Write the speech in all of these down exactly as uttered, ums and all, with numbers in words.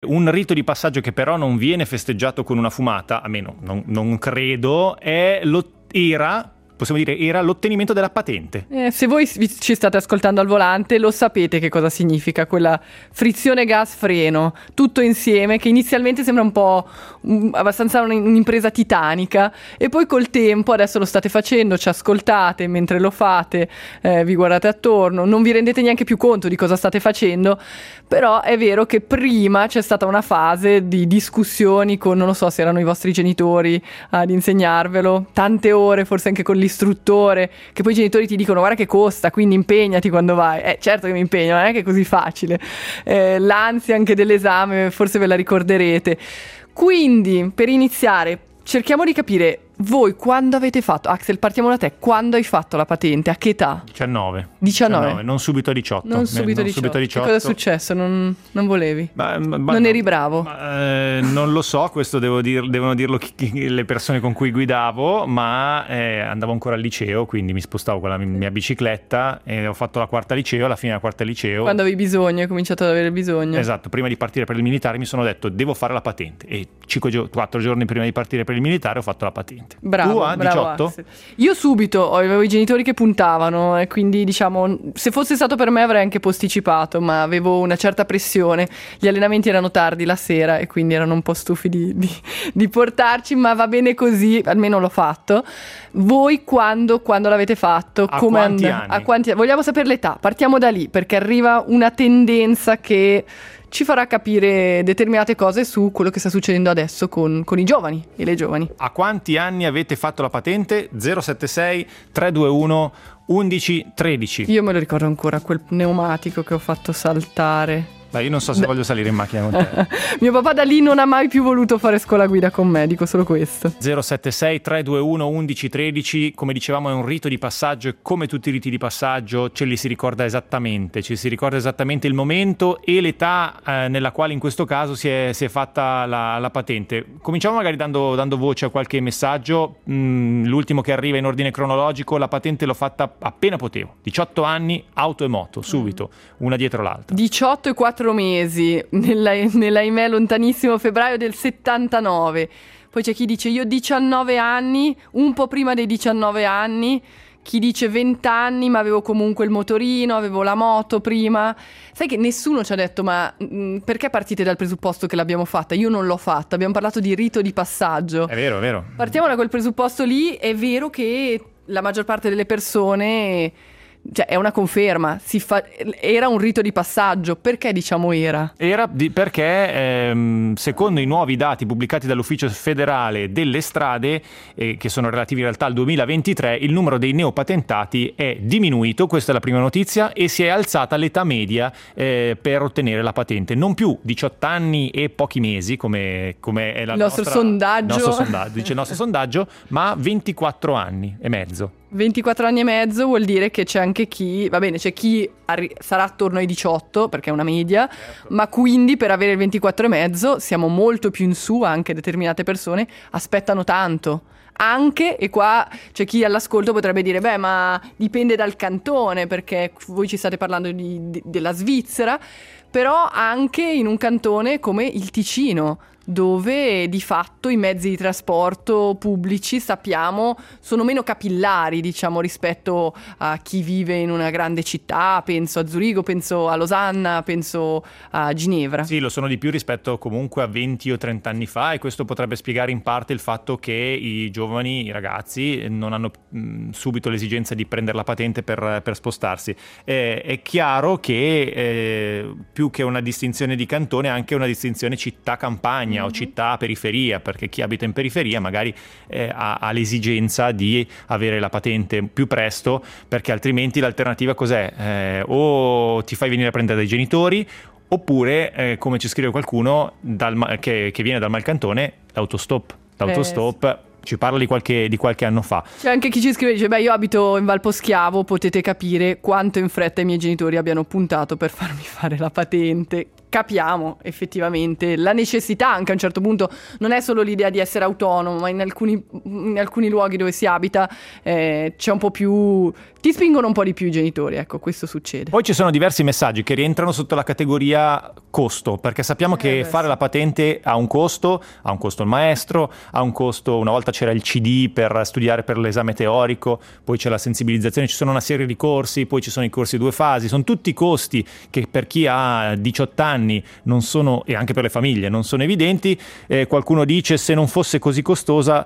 Un rito di passaggio che però non viene festeggiato con una fumata, almeno non, non credo, è lo, era... possiamo dire, era l'ottenimento della patente. Eh, se voi ci state ascoltando al volante, lo sapete che cosa significa quella frizione gas freno, tutto insieme, che inizialmente sembra un po' um, abbastanza un'impresa titanica, e poi col tempo, adesso lo state facendo, ci ascoltate mentre lo fate, eh, vi guardate attorno, non vi rendete neanche più conto di cosa state facendo, però è vero che prima c'è stata una fase di discussioni con, non lo so se erano i vostri genitori ad insegnarvelo, tante ore forse anche con l'istruttore, che poi i genitori ti dicono guarda che costa, quindi impegnati quando vai. Eh certo che mi impegno, non è che è così facile. Eh, l'ansia anche dell'esame forse ve la ricorderete. Quindi per iniziare cerchiamo di capire voi quando avete fatto, Axel, partiamo da te, quando hai fatto la patente, a che età? diciannove. diciannove, diciannove non subito a diciotto. Non subito a diciotto. diciotto. Che cosa è successo? Non, non volevi? Ma, ma, non no, eri bravo? Ma, eh, non lo so, questo devo dir, devono dirlo chi, chi, le persone con cui guidavo, ma eh, andavo ancora al liceo, quindi mi spostavo con la mia bicicletta e ho fatto la quarta liceo, alla fine della quarta liceo. Quando avevi bisogno, hai cominciato ad avere bisogno. Esatto, prima di partire per il militare mi sono detto devo fare la patente e quattro giorni prima di partire per il militare ho fatto la patente. Bravo, tu a bravo diciotto? Axel. Io subito avevo i genitori che puntavano e quindi diciamo se fosse stato per me avrei anche posticipato, ma avevo una certa pressione, gli allenamenti erano tardi la sera e quindi erano un po' stufi di, di, di portarci, ma va bene così, almeno l'ho fatto. Voi quando, quando l'avete fatto? A come quanti and- anni? A quanti? Vogliamo sapere l'età, partiamo da lì perché arriva una tendenza che ci farà capire determinate cose su quello che sta succedendo adesso con, con i giovani e le giovani. A quanti anni avete fatto la patente? zero sette sei tre due uno undici tredici. Io me lo ricordo ancora, quel pneumatico che ho fatto saltare. Beh, io non so se voglio salire in macchina con te. Mio papà da lì non ha mai più voluto fare scuola guida con me, dico solo questo. zero sette sei tre due uno undici tredici, come dicevamo è un rito di passaggio e come tutti i riti di passaggio ce li si ricorda esattamente, ci si ricorda esattamente il momento e l'età eh, nella quale in questo caso si è, si è fatta la, la patente. Cominciamo magari dando, dando voce a qualche messaggio. Mm, l'ultimo che arriva in ordine cronologico, la patente l'ho fatta appena potevo, diciotto anni, auto e moto, subito, una dietro l'altra. diciotto e quattro mesi nella, nell'ahimè lontanissimo febbraio del settantanove. Poi c'è chi dice io diciannove anni, un po' prima dei diciannove anni, chi dice venti anni ma avevo comunque il motorino, avevo la moto prima. Sai che nessuno ci ha detto ma mh, perché partite dal presupposto che l'abbiamo fatta? Io non l'ho fatta, abbiamo parlato di rito di passaggio. È vero, è vero. Partiamo da quel presupposto lì, è vero che la maggior parte delle persone... Cioè è una conferma, si fa... era un rito di passaggio, perché diciamo era? Era di... perché ehm, secondo i nuovi dati pubblicati dall'Ufficio Federale delle Strade, eh, che sono relativi in realtà al duemilaventitré, il numero dei neopatentati è diminuito, questa è la prima notizia, e si è alzata l'età media eh, per ottenere la patente, non più diciotto anni e pochi mesi come, come è la il nostro nostra... sondaggio. nostro sondaggio, dice il nostro sondaggio, ma ventiquattro anni e mezzo. ventiquattro anni e mezzo vuol dire che c'è anche chi, va bene, c'è chi arri- sarà attorno ai diciotto perché è una media, certo. Ma quindi per avere il ventiquattro e mezzo siamo molto più in su, anche determinate persone aspettano tanto. Anche, e qua c'è chi all'ascolto potrebbe dire beh ma dipende dal cantone perché voi ci state parlando di, di, della Svizzera, però anche in un cantone come il Ticino, dove di fatto i mezzi di trasporto pubblici sappiamo sono meno capillari, diciamo, rispetto a chi vive in una grande città, penso a Zurigo, penso a Losanna, penso a Ginevra. Sì, lo sono di più rispetto comunque a venti o trenta anni fa, e questo potrebbe spiegare in parte il fatto che i giovani, i ragazzi non hanno mh, subito l'esigenza di prendere la patente per, per spostarsi. Eh, è chiaro che eh, più che una distinzione di cantone è anche una distinzione città-campagna o città-periferia, perché chi abita in periferia magari eh, ha, ha l'esigenza di avere la patente più presto, perché altrimenti l'alternativa cos'è? Eh, o ti fai venire a prendere dai genitori, oppure, eh, come ci scrive qualcuno dal, che, che viene dal Malcantone, l'autostop. L'autostop eh, ci parla di qualche, di qualche anno fa. C'è anche chi ci scrive e dice beh io abito in Valposchiavo, potete capire quanto in fretta i miei genitori abbiano puntato per farmi fare la patente. capiamo effettivamente la necessità anche a un certo punto, non è solo l'idea di essere autonomo, ma in alcuni, in alcuni luoghi dove si abita eh, c'è un po' più, ti spingono un po' di più i genitori, ecco, questo succede. Poi ci sono diversi messaggi che rientrano sotto la categoria costo, perché sappiamo eh, che beh, fare sì. la patente ha un costo, ha un costo il maestro, ha un costo, una volta c'era il C D per studiare per l'esame teorico, poi c'è la sensibilizzazione, ci sono una serie di corsi, poi ci sono i corsi due fasi, sono tutti costi che per chi ha diciotto anni non sono, e anche per le famiglie non sono evidenti. Eh, qualcuno dice se non fosse così costosa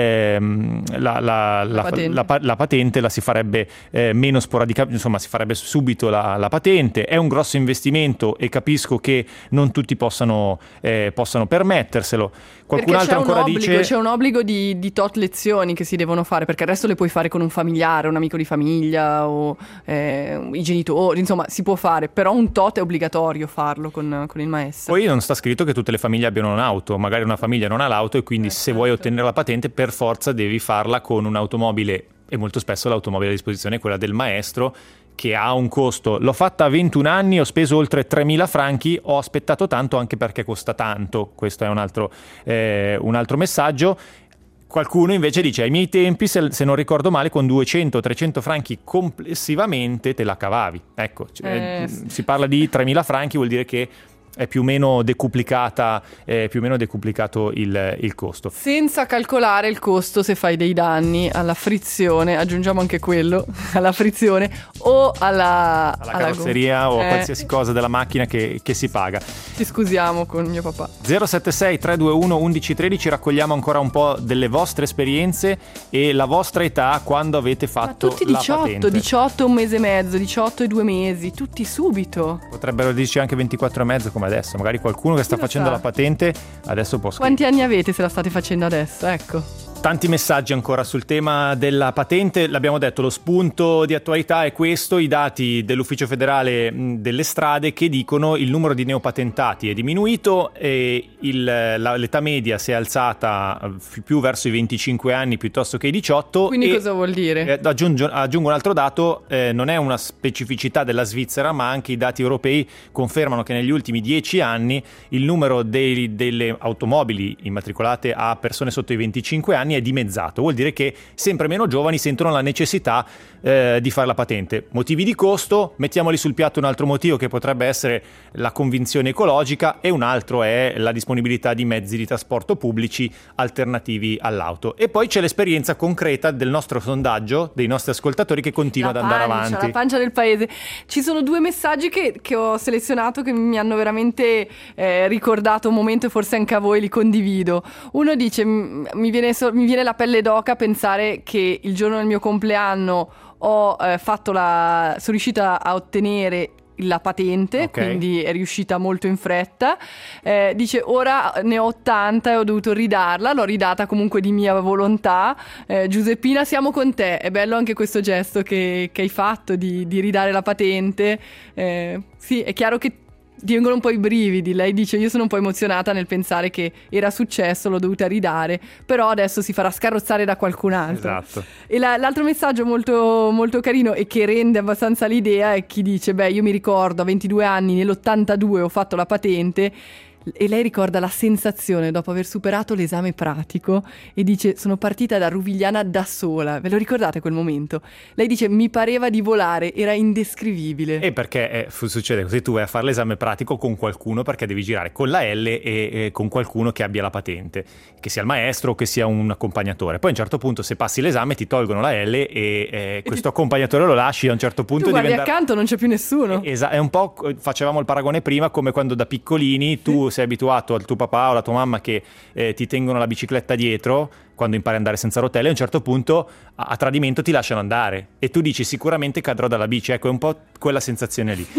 ehm, la, la, la, la, patente. La, la patente la si farebbe eh, meno sporadicamente, insomma si farebbe subito la, la patente. È un grosso investimento e capisco che non tutti possano, eh, possano permetterselo. Qualcun perché altro c'è un ancora obbligo, dice c'è un obbligo di, di tot lezioni che si devono fare, perché il resto le puoi fare con un familiare, un amico di famiglia o eh, i genitori, insomma si può fare, però un tot è obbligatorio farlo con, con il maestro. Poi non sta scritto che tutte le famiglie abbiano un'auto, magari una famiglia non ha l'auto e quindi eh, se certo. vuoi ottenere la patente per forza devi farla con un'automobile, e molto spesso l'automobile a disposizione è quella del maestro, che ha un costo. L'ho fatta a ventuno anni, ho speso oltre tremila franchi, ho aspettato tanto anche perché costa tanto. Questo è un altro, eh, un altro messaggio. Qualcuno invece dice ai miei tempi, se, se non ricordo male, con duecento trecento franchi complessivamente te la cavavi. Ecco, cioè, eh. si parla di tremila franchi, vuol dire che è più o meno decuplicata, è più o meno decuplicato il, il costo. Senza calcolare il costo se fai dei danni alla frizione, aggiungiamo anche quello, alla frizione o alla, alla carrozzeria alla o a eh. qualsiasi cosa della macchina che, che si paga. Ci scusiamo con mio papà. zero sette sei tre due uno uno uno uno tre, raccogliamo ancora un po' delle vostre esperienze e la vostra età quando avete fatto tutti la diciotto, patente. diciotto e un mese e mezzo, diciotto e due mesi, tutti subito. Potrebbero dirci anche ventiquattro e mezzo come adesso, magari qualcuno che sta facendo sa. la patente adesso può scrivere. Quanti anni avete se la state facendo adesso? Ecco. Tanti messaggi ancora sul tema della patente, l'abbiamo detto, lo spunto di attualità è questo, i dati dell'Ufficio Federale delle Strade che dicono il numero di neopatentati è diminuito e il, la, l'età media si è alzata più verso i venticinque anni piuttosto che i diciotto. Quindi e, cosa vuol dire? Eh, aggiungo, aggiungo un altro dato, eh, non è una specificità della Svizzera, ma anche i dati europei confermano che negli ultimi dieci anni il numero dei, delle automobili immatricolate a persone sotto i venticinque anni è dimezzato, vuol dire che sempre meno giovani sentono la necessità eh, di fare la patente. Motivi di costo, mettiamoli sul piatto un altro motivo che potrebbe essere la convinzione ecologica e un altro è la disponibilità di mezzi di trasporto pubblici alternativi all'auto. E poi c'è l'esperienza concreta del nostro sondaggio, dei nostri ascoltatori che continua la ad andare pancia, avanti. La pancia del paese. Ci sono due messaggi che, che ho selezionato che mi hanno veramente eh, ricordato un momento e forse anche a voi li condivido. Uno dice mi viene so- mi viene la pelle d'oca a pensare che il giorno del mio compleanno ho eh, fatto la sono riuscita a ottenere la patente, okay. Quindi è riuscita molto in fretta. Eh, dice ora ne ho ottanta e ho dovuto ridarla, l'ho ridata comunque di mia volontà. eh, Giuseppina, siamo con te, è bello anche questo gesto che, che hai fatto di, di ridare la patente. Eh, sì, è chiaro che ti vengono un po' i brividi. Lei dice io sono un po' emozionata nel pensare che era successo, l'ho dovuta ridare, però adesso si farà scarrozzare da qualcun altro. Esatto. E la, l'altro messaggio molto, molto carino e che rende abbastanza l'idea è chi dice beh io mi ricordo a ventidue anni nell'ottantadue ho fatto la patente. E lei ricorda la sensazione dopo aver superato l'esame pratico e dice sono partita da Ruvigliana da sola. Ve lo ricordate quel momento? Lei dice mi pareva di volare, era indescrivibile. E perché eh, succede così, tu vai a fare l'esame pratico con qualcuno perché devi girare con la L e, e con qualcuno che abbia la patente, che sia il maestro o che sia un accompagnatore. Poi a un certo punto se passi l'esame ti tolgono la L e eh, questo accompagnatore lo lasci a un certo punto. Tu guardi diventa... accanto non c'è più nessuno. Esatto, è un po', facevamo il paragone prima come quando da piccolini tu sei abituato al tuo papà o alla tua mamma che eh, ti tengono la bicicletta dietro quando impari ad andare senza rotelle, a un certo punto a, a tradimento ti lasciano andare e tu dici sicuramente cadrò dalla bici. Ecco, è un po' quella sensazione lì.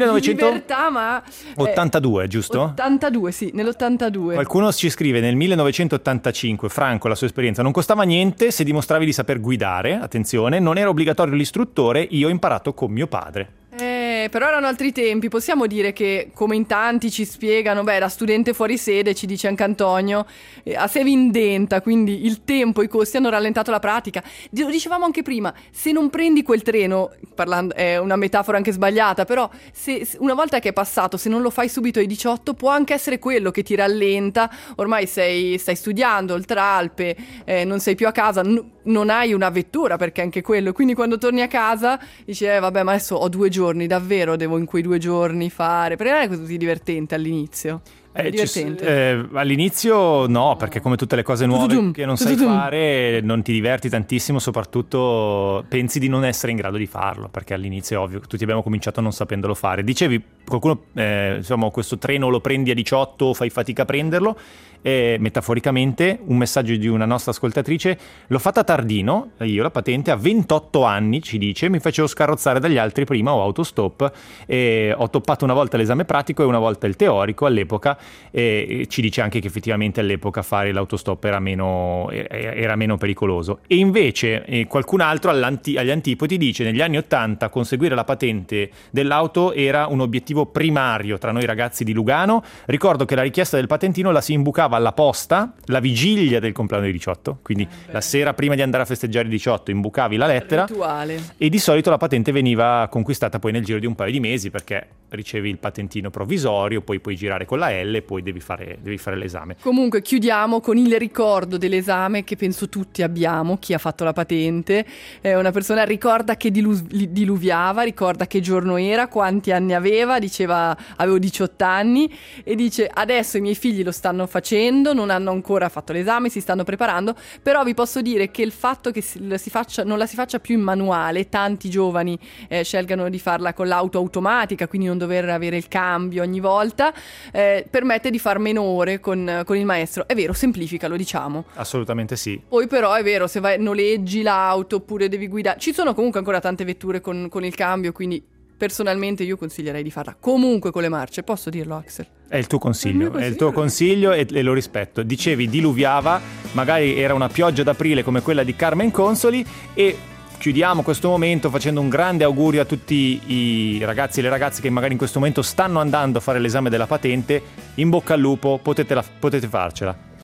millenovecentottantadue, ma giusto? ottantadue, sì, nell'ottantadue. Qualcuno ci scrive nel millenovecentottantacinque, Franco, la sua esperienza non costava niente se dimostravi di saper guidare, attenzione, non era obbligatorio l'istruttore, io ho imparato con mio padre. Eh, Eh, però erano altri tempi, possiamo dire che come in tanti ci spiegano, beh, da studente fuori sede ci dice anche Antonio, eh, a Sevi indenta, quindi il tempo, i costi hanno rallentato la pratica. Lo dicevamo anche prima, se non prendi quel treno, parlando, è una metafora anche sbagliata, però se, una volta che è passato, se non lo fai subito ai diciotto, può anche essere quello che ti rallenta, ormai sei, stai studiando, oltre Alpe, eh, non sei più a casa, n- non hai una vettura perché anche quello, quindi quando torni a casa dici eh, vabbè, ma adesso ho due giorni, davvero devo in quei due giorni fare, perché non è così divertente all'inizio. È eh, divertente. Ci, eh, all'inizio no, perché come tutte le cose nuove che non sai fare non ti diverti tantissimo, soprattutto pensi di non essere in grado di farlo, perché all'inizio è ovvio che tutti abbiamo cominciato non sapendolo fare. Dicevi, qualcuno, eh, insomma, questo treno lo prendi a diciotto, fai fatica a prenderlo, e metaforicamente un messaggio di una nostra ascoltatrice: l'ho fatta tardino, io la patente a ventotto anni, ci dice, mi facevo scarrozzare dagli altri prima, ho autostop, e ho toppato una volta l'esame pratico e una volta il teorico all'epoca, e ci dice anche che effettivamente all'epoca fare l'autostop era meno, era meno pericoloso. E invece eh, qualcun altro all'anti, agli antipodi dice: negli anni ottanta conseguire la patente dell'auto era un obiettivo primario tra noi ragazzi di Lugano. Ricordo che la richiesta del patentino la si imbucava alla posta la vigilia del compleanno dei diciotto, quindi eh la sera prima di andare a festeggiare i diciotto imbucavi la lettera. Rituale. E di solito la patente veniva conquistata poi nel giro di un paio di mesi, perché ricevi il patentino provvisorio, poi puoi girare con la L e poi devi fare, devi fare l'esame. Comunque chiudiamo con il ricordo dell'esame che penso tutti abbiamo, chi ha fatto la patente. Eh, una persona ricorda che dilu- diluviava, ricorda che giorno era, quanti anni aveva, diceva avevo diciotto anni, e dice adesso i miei figli lo stanno facendo, non hanno ancora fatto l'esame, si stanno preparando, però vi posso dire che il fatto che si, la si faccia, non la si faccia più in manuale, tanti giovani eh, scelgano di farla con l'auto automatica, quindi non dover avere il cambio ogni volta, eh, permette di far meno ore con, con il maestro. È vero, semplifica, lo diciamo. Assolutamente sì. Poi però è vero, se vai, noleggi l'auto oppure devi guidare, ci sono comunque ancora tante vetture con, con il cambio, quindi personalmente io consiglierei di farla comunque con le marce, posso dirlo, Axel? È il tuo consiglio, è il tuo consiglio e, e lo rispetto. Dicevi diluviava, magari era una pioggia d'aprile come quella di Carmen Consoli, e chiudiamo questo momento facendo un grande augurio a tutti i ragazzi e le ragazze che magari in questo momento stanno andando a fare l'esame della patente. In bocca al lupo, potete, la, potete farcela.